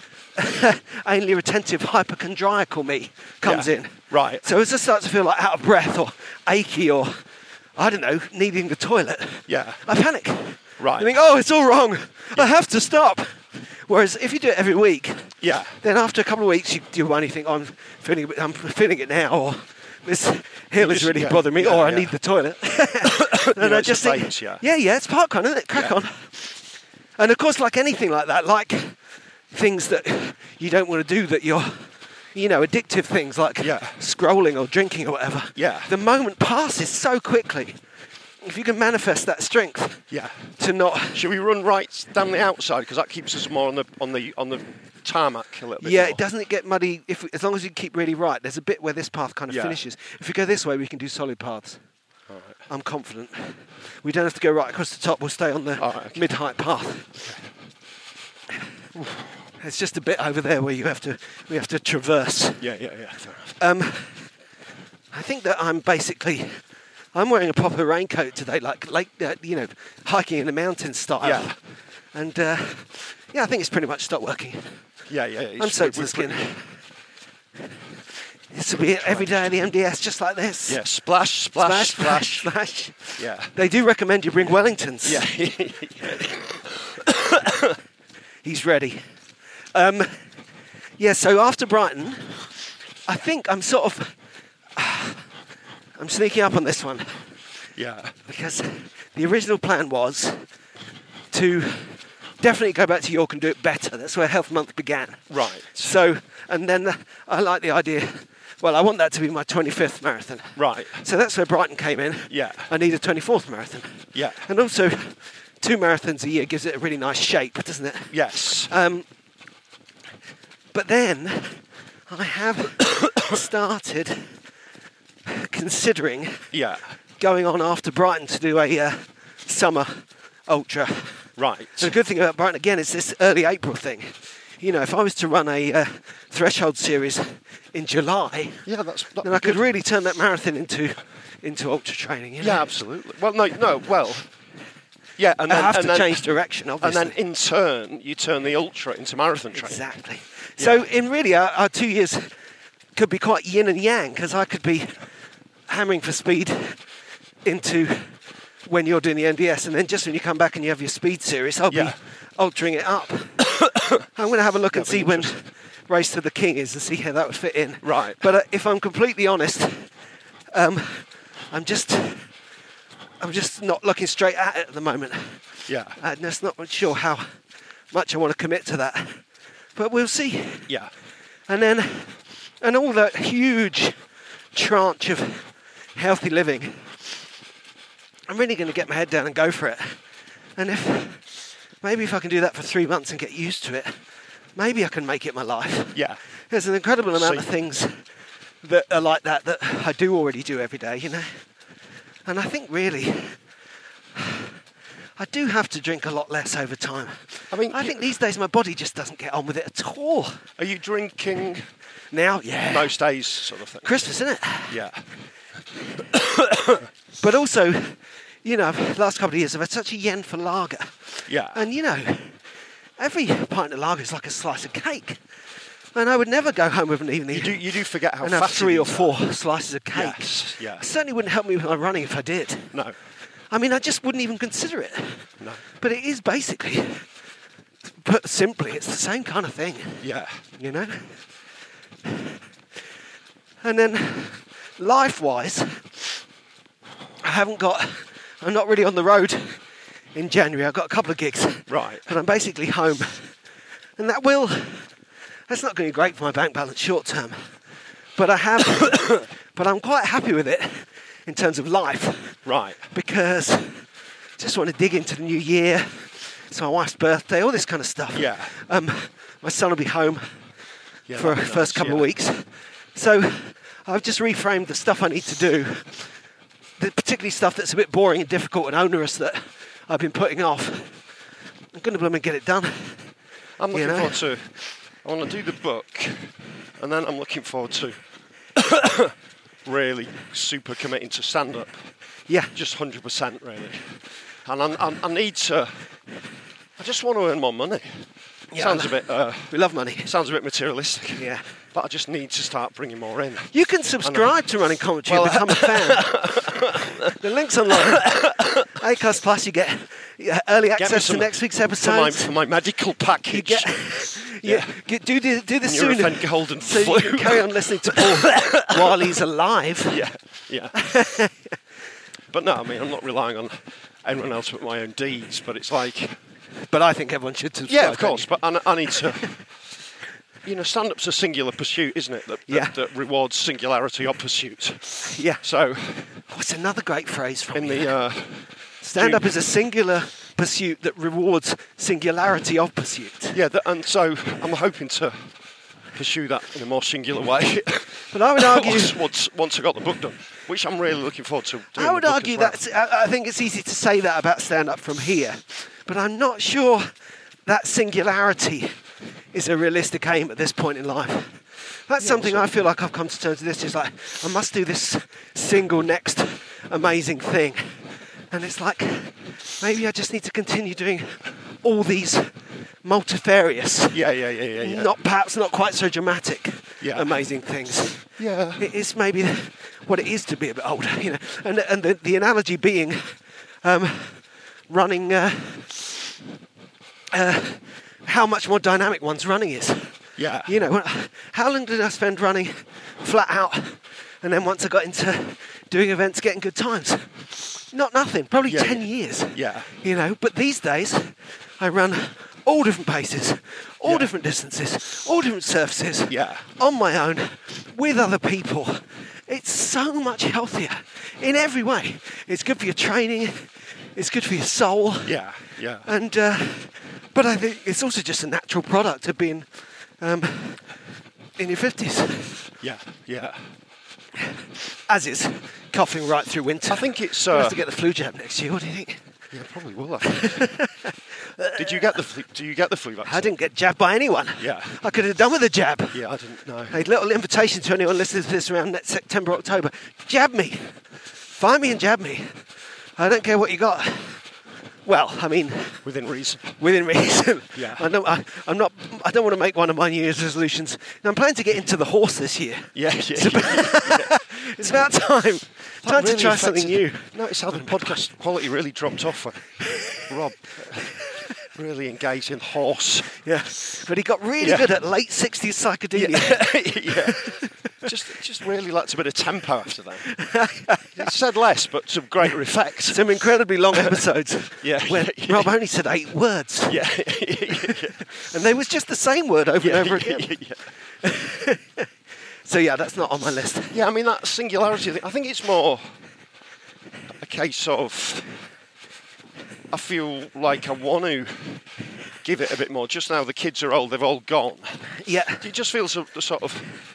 anally retentive, hypochondriacal me comes Yeah. in. Right. So as I start to feel like out of breath or achy or, I don't know, needing the toilet, Yeah. I panic. Right. I think, oh, it's all wrong. I have to stop. Whereas if you do it every week, Yeah. then after a couple of weeks, you do only think, oh, I'm feeling, a bit- I'm feeling it now, or this hill is just- really yeah, bothering me, yeah, or I yeah. need the toilet. and know I it's just a think, phase, yeah. yeah, yeah, it's parkrun, isn't it? Crack Yeah. on. And of course, like anything like that, like things that you don't want to do, that you're, you know, addictive things like Yeah. scrolling or drinking or whatever. Yeah. The moment passes so quickly. If you can manifest that strength Yeah. to not. Should we run right down the outside because that keeps us more on the on the on the tarmac a little bit? Yeah, more. it doesn't it get muddy if as long as you keep really right. There's a bit where this path kind of Yeah. finishes. If we go this way, we can do solid paths. I'm confident. We don't have to go right across the top. We'll stay on the All right, okay. mid-height path. There's just a bit over there where you have to we have to traverse. Yeah, yeah, yeah. Fair enough. Um, I think that I'm basically I'm wearing a proper raincoat today, like like uh, you know, hiking in the mountains style. Yeah. And uh, yeah, I think it's pretty much stopped working. Yeah, yeah. yeah. I'm It's- soaked to we're the skin. pretty- This will be it every day at the M D S, just like this. Yeah, splash, splash, Splash, splash. splash. Yeah. They do recommend you bring Wellingtons. Yeah. He's ready. Um, yeah, so after Brighton, I think I'm sort of... I'm sneaking up on this one yeah. because the original plan was to definitely go back to York and do it better. That's where Health Month began. Right. So, and then uh, I like the idea... Well, I want that to be my twenty-fifth marathon. Right. So that's where Brighton came in. Yeah. I need a twenty-fourth marathon. Yeah. And also, two marathons a year gives it a really nice shape, doesn't it? Yes. Um, but then I have started considering Yeah. going on after Brighton to do a uh, summer ultra. Right. And the good thing about Brighton, again, is this early April thing. You know, if I was to run a uh, threshold series in July, Yeah, that's. that'd then be I could good. really turn that marathon into into ultra training. You know? Yeah, absolutely. Well, no, no. Well. Yeah, and I then have and to then, change direction, and obviously. then in turn you turn the ultra into marathon training. Exactly. So in really, our, our two years could be quite yin and yang, because I could be hammering for speed into when you're doing the N D S, and then just when you come back and you have your speed series, I'll Yeah. be altering it up. I'm going to have a look and That'd be see when interesting. Race to the King is and see how that would fit in. Right. But uh, if I'm completely honest, um, I'm just I'm just not looking straight at it at the moment. Yeah. I'm just not sure how much I want to commit to that. But we'll see. Yeah. And then, and all that huge tranche of healthy living, I'm really going to get my head down and go for it. And if, maybe if I can do that for three months and get used to it, maybe I can make it my life. Yeah. There's an incredible amount So- of things that are like that that I do already do every day, you know. And I think really, I do have to drink a lot less over time. I mean, I think these days my body just doesn't get on with it at all. Are you drinking Now, yeah. most days, sort of thing? Christmas, isn't it? Yeah. But also, you know, last couple of years I've had such a yen for lager. Yeah. And, you know, every pint of lager is like a slice of cake. And I would never go home with an evening You do, you do forget how and have fatty three or these four are. sut of cake. Yes, yeah. It certainly wouldn't help me with my running if I did. No. I mean, I just wouldn't even consider it. No. But it is basically, put simply, it's the same kind of thing, Yeah. you know? And then, life-wise, I haven't got, I'm not really on the road in January. I've got a couple of gigs. Right. But I'm basically home. And that will, that's not going to be great for my bank balance short term. But I have, but I'm quite happy with it in terms of life. Right. Because I just want to dig into the new year. It's my wife's birthday, all this kind of stuff. Yeah. Um, my son will be home Yeah, for the that'd be first nice, couple yeah. of weeks. So I've just reframed the stuff I need to do, the particularly stuff that's a bit boring and difficult and onerous that I've been putting off. I'm going to blooming get it done. I'm looking You know? forward to, I want to do the book, and then I'm looking forward to really super committing to stand-up. Yeah. Just one hundred percent, really. And I, I, I need to, I just want to earn more money. Yeah, sounds I a bit, uh, We love money. sounds a bit materialistic. Yeah. But I just need to start bringing more in. You can subscribe to Running Commentary and become a fan. The link's online. Acast Plus, you get yeah, early Get me access to some- next week's For my, episodes. for my medical You package. get, yeah, get, do the do the sooner, Nurofen Golden so Flu. you can carry on listening to Paul while he's alive. Yeah, yeah. But no, I mean, I'm not relying on anyone else but my own deeds, but it's like... But I think everyone should subscribe. Yeah, of course, but I, I need to... You know, stand-up's a singular pursuit, isn't it? That, that, Yeah. that rewards singularity of pursuit. Yeah. So, What's another great phrase from in you? the... Uh, Stand up June- is a singular pursuit that rewards singularity of pursuit. yeah, that, and so I'm hoping to pursue that in a more singular way. But I would argue, once, once, once I got the book done, which I'm really looking forward to doing I would the book argue as well. that I I think it's easy to say that about stand up from here, but I'm not sure that singularity is a realistic aim at this point in life. That's something I feel like I've come to terms with this. Is like I must do this single next amazing thing, and it's like maybe I just need to continue doing all these multifarious, Yeah, yeah, yeah, yeah, yeah. not perhaps not quite so dramatic, Yeah. amazing things. Yeah. It is maybe what it is to be a bit older, you know. And and the, the analogy being um, running, uh, uh, how much more dynamic one's running is. Yeah. You know, how long did I spend running flat out, and then once I got into doing events, getting good times? Not nothing. Probably Yeah, ten yeah. years. Yeah. You know, but these days, I run all different paces, all Yeah. different distances, all different surfaces. Yeah. On my own, with other people. It's so much healthier in every way. It's good for your training. It's good for your soul. Yeah, yeah. And uh, but I think it's also just a natural product of being um, in your fifties, Yeah, yeah. as is coughing right through winter. I think it's... We'll Uh, have to get the flu jab next year. What do you think? yeah, probably will, I think. Did you get the flu, do you get the flu vaccine? I didn't get jabbed by anyone. Yeah. I could have done with a jab. Yeah, I didn't know. A little invitation to anyone listening to this around next September, October. Jab me. Find me and jab me. I don't care what you got. Well, I mean, Within reason. within reason. Yeah. I don't. I, I'm not. I don't want to make one of my New Year's resolutions. I'm planning to get into the horse this year. Yeah, yeah. yeah. It's about time. That Time to really try affected- something new. Notice how the podcast quality really dropped off when Rob really engaged in horse. Yeah. But he got really Yeah. good at late sixties psychedelia. yeah. Just, just really lacked a bit of tempo after that. He said less, but some greater effect. Some incredibly long episodes. Yeah, Where yeah, yeah. Rob only said eight words. Yeah. And they was just the same word over yeah, and over yeah, again. yeah, yeah. So yeah, that's not on my list. Yeah, I mean, that singularity thing, I think it's more a case of I feel like I want to give it a bit more. Just now the kids are old, they've all gone. Yeah. It just feels a, the sort of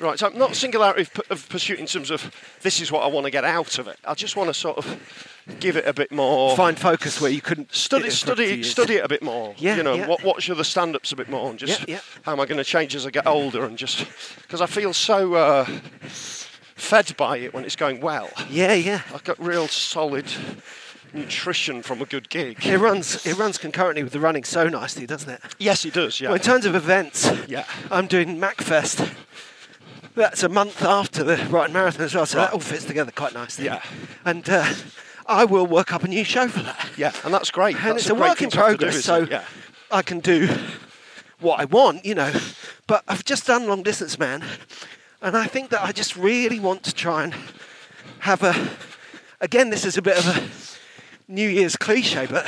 Right, so not singularity of, of pursuit in terms of this is what I want to get out of it. I just want to sort of give it a bit more. Find focus where you couldn't study, it for a study, few years. study it a bit more. Yeah, you know, yeah. what watch the stand-ups a bit more, and just Yeah, yeah. how am I going to change as I get older, and just because I feel so uh, fed by it when it's going well. Yeah, yeah. I've got real solid nutrition from a good gig. It runs. It runs concurrently with the running so nicely, doesn't it? Yes, it does. Yeah. Well, in terms of events, Yeah. I'm doing MacFest. That's a month after the Brighton Marathon as well, so Right. that all fits together quite nicely. Yeah. And uh, I will work up a new show for that. Yeah, and that's great. And That's it's a great work thing in to have to do, progress, isn't so it? Yeah. I can do what I want, you know. But I've just done Long Distance Man, and I think that I just really want to try and have a. Again, this is a bit of a New Year's cliche, but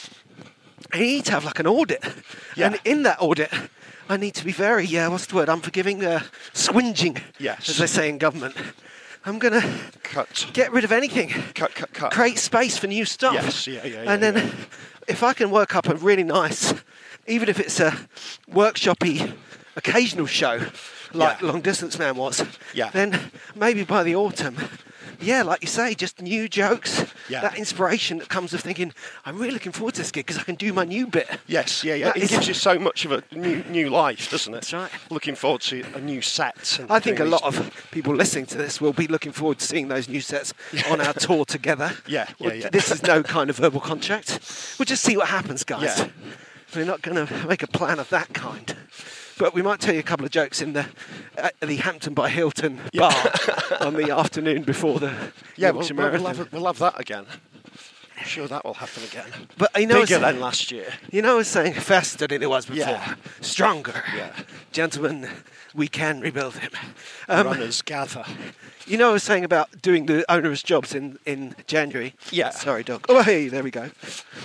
I need to have like an audit. Yeah. And in that audit, I need to be very, yeah, what's the word? Unforgiving, uh, swinging, Yes. as they say in government. I'm going to Cut. get rid of anything. Cut, cut, cut. Create space for new stuff. Yes, yeah, yeah, yeah, And then yeah. if I can work up a really nice, even if it's a workshopy occasional show, like Yeah. Long Distance Man was, Yeah. then maybe by the autumn, yeah, like you say, just new jokes, Yeah. that inspiration that comes of thinking, I'm really looking forward to this gig because I can do my new bit. Yes, yeah, yeah. That It is- gives you so much of a new new life, doesn't it? That's right. Looking forward to a new set. and I think a doing lot these- of people listening to this will be looking forward to seeing those new sets on our tour together. Yeah, yeah, Well, yeah. This is no kind of verbal contract. We'll just see what happens, guys. Yeah. We're not going to make a plan of that kind. But we might tell you a couple of jokes in the at the Hampton by Hilton bar on the afternoon before the Yeah, we'll, Yorkshire we'll, Marathon. we'll, have, we'll have that again. I'm sure that will happen again. But you know, Bigger it's- than last year. You know, I was saying faster than it was before. Yeah. Stronger. Yeah. Gentlemen, we can rebuild him. Um, Runners gather. You know, I was saying about doing the onerous jobs in, in January. Yeah. Sorry, dog. Oh, hey, there we go.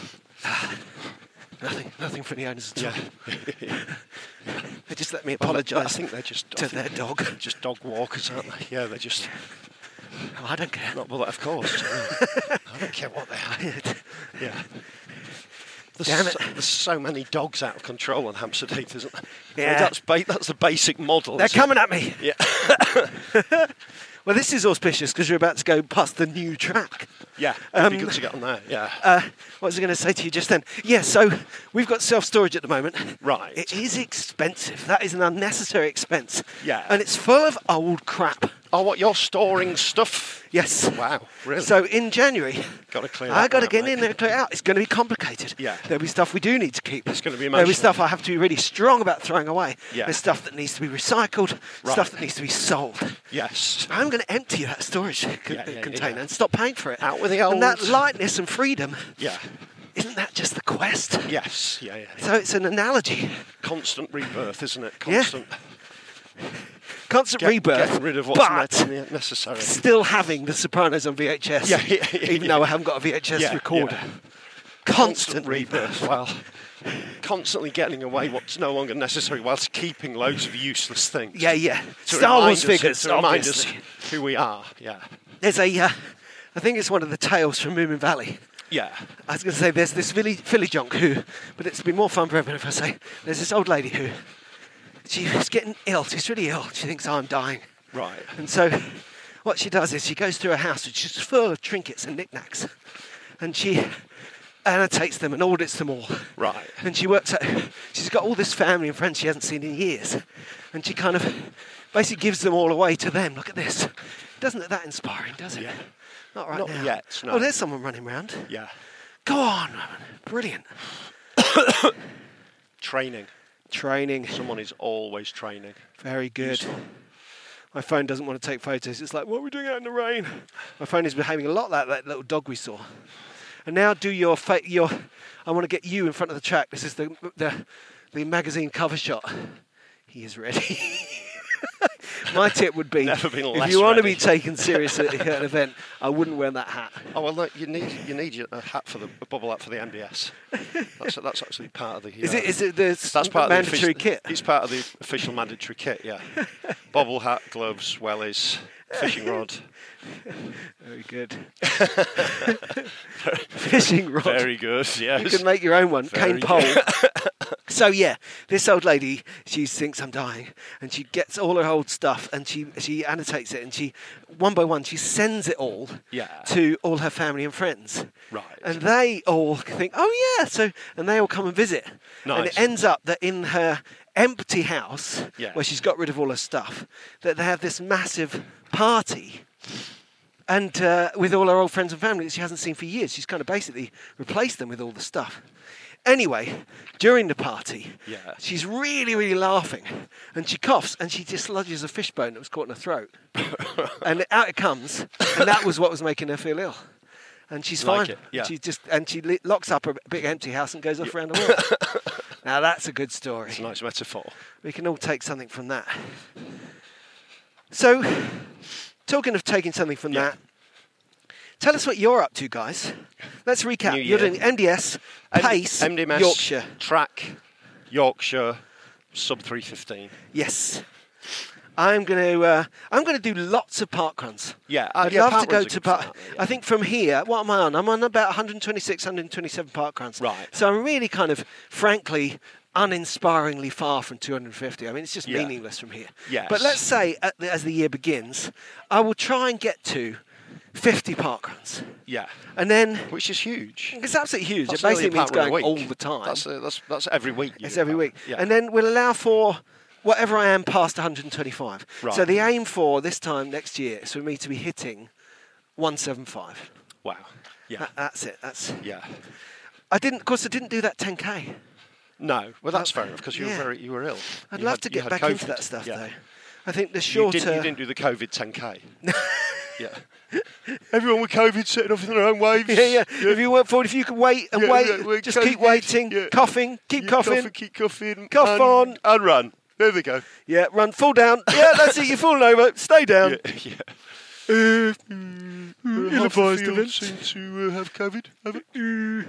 nothing, nothing for the owners at all. Yeah. They just let me Well, apologise. I think they're just to I think their they're dog. Just dog walkers, aren't they? Yeah, they're just. Oh, I don't care. Not well, of course. I don't care what they are. Yeah. There's Damn it. So, there's so many dogs out of control on Hampstead Heath, isn't there? I mean, Yeah. that's ba- that's the basic model. They're isn't it? coming at me. Yeah. Well, this is auspicious because you're about to go past the new track. Yeah. It'd be Um, good to get on there. Yeah. Uh, what was I going to say to you just then? Yeah, so we've got self-storage at the moment. Right. It is expensive. That is an unnecessary expense. Yeah. And it's full of old crap. Oh, what, you're storing stuff? Yes. Wow, really? So in January, Gotta clear I that got to one out, get mate. in there and clear it out. It's going to be complicated. Yeah. There'll be stuff we do need to keep. It's gonna be There'll be emotional. stuff I have to be really strong about throwing away. Yeah. There's stuff that needs to be recycled. Right. Stuff that needs to be sold. Yes. I'm going to empty that storage co- Yeah, yeah, container yeah. and stop paying for it. Out with the And that old. lightness and freedom, Yeah. isn't that just the quest? Yes. Yeah, yeah. So it's an analogy. Constant rebirth, isn't it? Yeah. Constant. Constant Get, rebirth. Getting rid of what's but ne- necessary. still having The Sopranos on V H S. Yeah, yeah, yeah, even yeah. though I haven't got a V H S Yeah, recorder. yeah. Constant rebirth. Well, constantly getting away what's no longer necessary whilst keeping loads of useless things. Yeah, yeah. To Star remind Wars us- figures, to remind obviously. us who we are. Yeah. There's a, uh, I think it's one of the tales from Moomin Valley. Yeah. I was going to say there's this Philly, Philly junk who, but it's been more fun for everyone if I say, there's this old lady who, she was getting ill. She's really ill. She thinks, oh, I'm dying. Right. And so what she does is she goes through a house which is full of trinkets and knickknacks. And she annotates them and audits them all. Right. And she works out, she's got all this family and friends she hasn't seen in years. And she kind of basically gives them all away to them. Look at this. Doesn't look that inspiring, does it? Yeah. Not right Not now. yet, no. Oh, there's someone running around. Yeah. Go on. Brilliant. Training. Training. Someone is always training. Very good. Useful. My phone doesn't want to take photos. It's like, what are we doing out in the rain? My phone is behaving a lot like that little dog we saw. And now do your, fa- your I want to get you in front of the track. This is the, the, the magazine cover shot. He is ready. My tip would be, Never been if less you want to ready. be taken seriously at an event, I wouldn't wear that hat. Oh well, look, you need you need your- a hat for the a bubble hat for the N B S. That's that's actually part of the. Is uh, it? Is it the s- That's part mandatory of the official, kit? It's part of the official mandatory kit. Yeah. Bobble hat, gloves, wellies, fishing rod. Very good. Fishing rod. Very good. Yes. You can make your own one. Very Cane pole. So yeah, this old lady, she thinks I'm dying, and she gets all her old stuff, and she she annotates it, and she one by one she sends it all Yeah. to all her family and friends. Right. And they all think, oh yeah, so and they all come and visit. And it Nice. ends up that in her empty house, Yeah. where she's got rid of all her stuff, that they have this massive party. And uh, with all her old friends and family that she hasn't seen for years, she's kind of basically replaced them with all the stuff. Anyway, during the party, Yeah. she's really, really laughing, and she coughs, and she dislodges a fishbone that was caught in her throat, and out it comes, and that was what was making her feel ill. And she's Like fine. it, yeah. She just and she li- locks up her big empty house and goes off around the world. Now that's a good story. It's a nice metaphor. We can all take something from that. So, talking of taking something from Yeah. that, tell us what you're up to, guys. Let's recap. New You're year. doing M D S, pace, M D M S, Yorkshire. track, Yorkshire, sub three fifteen. Yes. I'm going to. Uh, I'm going to do lots of park runs. Yeah, uh, I'd yeah, love park to go runs are to good for park. that, yeah. I think from here, what am I on? I'm on about one twenty-six, one twenty-seven park runs. Right. So I'm really kind of, frankly, uninspiringly far from two hundred fifty. I mean, it's just Yeah. meaningless from here. Yes. But let's say, at the, as the year begins, I will try and get to fifty park runs, Yeah, and then which is huge. it's absolutely huge. That's it basically nearly a means park run a going all week. the time. That's, uh, that's, that's every week. you It's do every that. week. Yeah. And then we'll allow for whatever I am past one twenty-five. Right. So the aim for this time next year is for me to be hitting one seventy-five. Wow. Yeah. That, that's it. That's. Yeah. I didn't. Of course, I didn't do that ten K. No, well that's fair enough because you yeah. were very you were ill. I'd You love had- to you get had back COVID. into that stuff Yeah. though. I think the You shorter. didn't, you didn't do the COVID ten K. Yeah. Everyone with COVID setting off in their own waves. yeah, yeah, If you work forward, if you can wait and Yeah, wait, yeah, wait, just COVID, keep waiting, yeah. coughing, keep You coughing. cough and keep coughing. Cough and, on. And run. There we go. Yeah, run, fall down. Yeah, that's it. You're falling over. Stay down. Yeah. yeah. Uh, Uh, half the ill-advised field events. seem to uh, have COVID. Have it?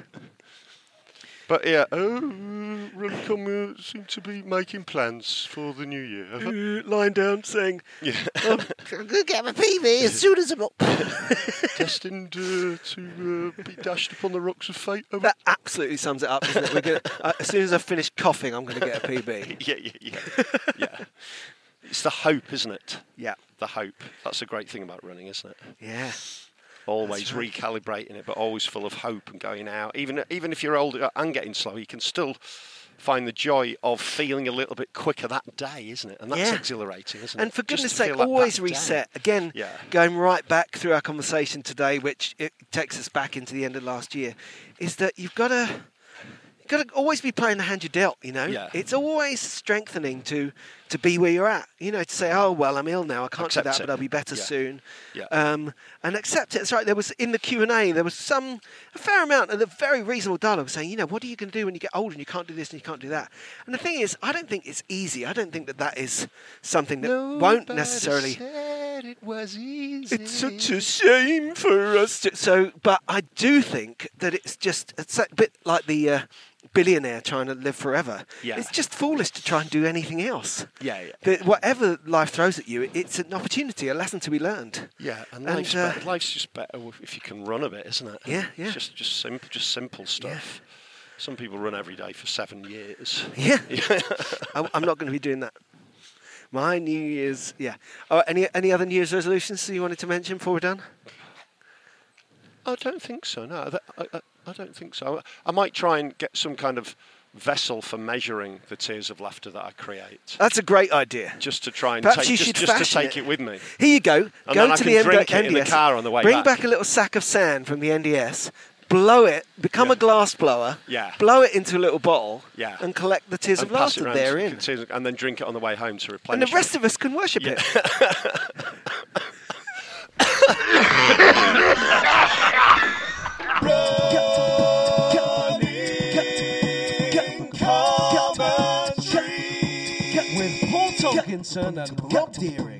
But yeah, oh, Runcombe uh, seem to be making plans for the new year. have they? Uh, lying down, saying, Yeah. I'm going to get my P V as soon as I'm up. Destined uh, to uh, be dashed upon the rocks of fate. have That absolutely sums it up, doesn't it? We're gonna, uh, as soon as I finish coughing, I'm going to get a P B. they? Yeah, yeah, yeah. yeah. It's the hope, isn't it? Yeah. The hope. That's a great thing about running, isn't it? Yeah. Always That's right. recalibrating it, but always full of hope and going out. Even even if you're older and getting slow, you can still find the joy of feeling a little bit quicker that day, isn't it? And that's Yeah. exhilarating, isn't And it? for Just goodness to sake, feel that- always that reset. day. Again, Yeah. going right back through our conversation today, which it takes us back into the end of last year, is that you've got to you've got to always be playing the hand you're dealt. You know, Yeah. it's always strengthening to to be where you're at. You know, to say, oh well, I'm ill now, I can't Accept do that, it. but I'll be better Yeah. soon. Yeah. Um, and accept it. That's right. There was in the Q and A, there was some a fair amount of the very reasonable dialogue saying, you know, what are you going to do when you get older and you can't do this and you can't do that? And the thing is, I don't think it's easy. I don't think that that is something that won't Nobody necessarily. said it was easy. It's such a shame for us to. So, but I do think that it's just it's a bit like the uh, billionaire trying to live forever. Yeah. It's just foolish to try and do anything else. Yeah, yeah. That whatever life throws at you, it's an opportunity, a lesson to be learned. Yeah, and, And, life's, uh, better, life's just better if you can run a bit, isn't it? Yeah, yeah. It's just just simple, just simple stuff. Some people run every day for seven years. Yeah. I- I'm not going to be doing that. My New Year's, yeah. Oh, any any other New Year's resolutions that you wanted to mention before we're done? I don't think so. No, that, I, I, I don't think so. I might try and get some kind of vessel for measuring the tears of laughter that I create, That's a great idea. just to try and Perhaps take, you just, should just to fashion take it. it with me. Here you go. And go then I to can the drink M- it in the N D S, car on the way Bring back. back a little sack of sand from the N D S. Blow it. Become Yeah. a glass blower. Yeah. Blow it into a little bottle. Yeah. And collect the tears And of pass it laughter around therein. to- to- and then drink it on the way home to And replenish the rest it. of us can worship Yeah. it. With Paul Tomkinson and Rob Deering.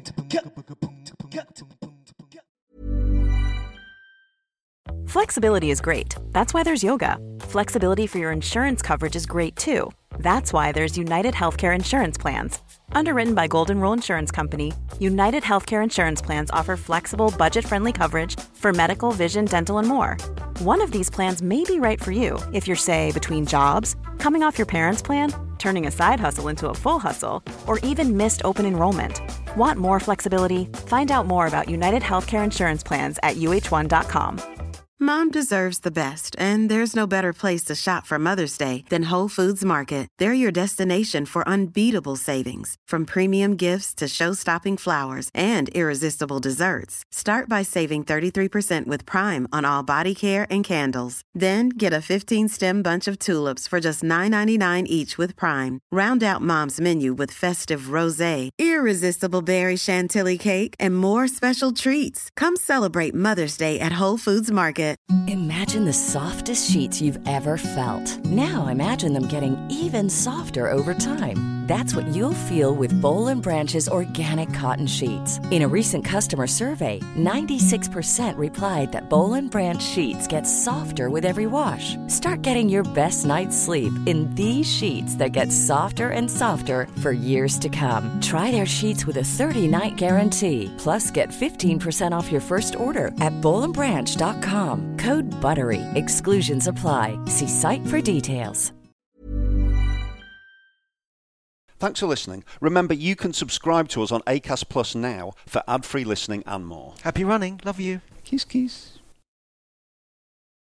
Flexibility is great. That's why there's yoga. Flexibility for your insurance coverage is great too. That's why there's United Healthcare Insurance Plans. Underwritten by Golden Rule Insurance Company, United Healthcare Insurance Plans offer flexible, budget-friendly coverage for medical, vision, dental, and more. One of these plans may be right for you if you're, say, between jobs, coming off your parents' plan, turning a side hustle into a full hustle, or even missed open enrollment. Want more flexibility? Find out more about United Healthcare Insurance Plans at U H one dot com. Mom deserves the best, and there's no better place to shop for Mother's Day than Whole Foods Market. They're your destination for unbeatable savings, from premium gifts to show-stopping flowers and irresistible desserts. Start by saving thirty-three percent with Prime on all body care and candles. Then get a fifteen-stem bunch of tulips for just nine ninety-nine each with Prime. Round out Mom's menu with festive rosé, irresistible berry chantilly cake, and more special treats. Come celebrate Mother's Day at Whole Foods Market. Imagine the softest sheets you've ever felt. Now imagine them getting even softer over time. That's what you'll feel with Boll and Branch's organic cotton sheets. In a recent customer survey, ninety-six percent replied that Boll and Branch sheets get softer with every wash. Start getting your best night's sleep in these sheets that get softer and softer for years to come. Try their sheets with a thirty-night guarantee. Plus, get fifteen percent off your first order at boll and branch dot com. Code BUTTERY. Exclusions apply. See site for details. Thanks for listening. Remember, you can subscribe to us on Acast Plus now for ad-free listening and more. Happy running. Love you. Kiss, kiss.